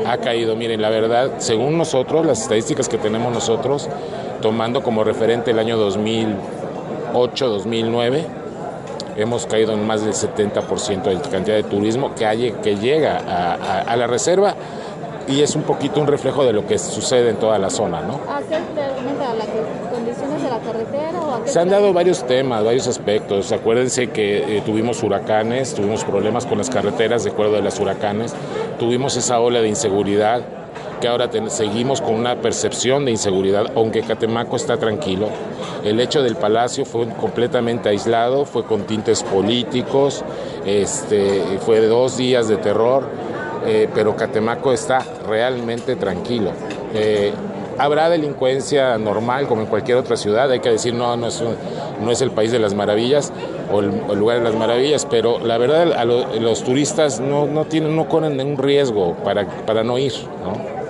Ha caído, miren, la verdad, según nosotros, las estadísticas que tenemos nosotros, tomando como referente el año 2008, 2009, hemos caído en más del 70% de la cantidad de turismo que llega a la reserva, y es un poquito un reflejo de lo que sucede en toda la zona, ¿no? ¿A qué se aumenta las condiciones de la carretera o a qué Se se han le dado aumenta? varios temas, varios aspectos. Acuérdense que tuvimos huracanes, tuvimos problemas con las carreteras de acuerdo de las huracanes, tuvimos esa ola de inseguridad, que ahora seguimos con una percepción de inseguridad, aunque Catemaco está tranquilo. El hecho del Palacio fue completamente aislado, fue con tintes políticos, fue 2 días de terror, pero Catemaco está realmente tranquilo. Habrá delincuencia normal como en cualquier otra ciudad, hay que decir no es el país de las maravillas o el lugar de las maravillas, pero la verdad los turistas no corren ningún riesgo para no ir, ¿no?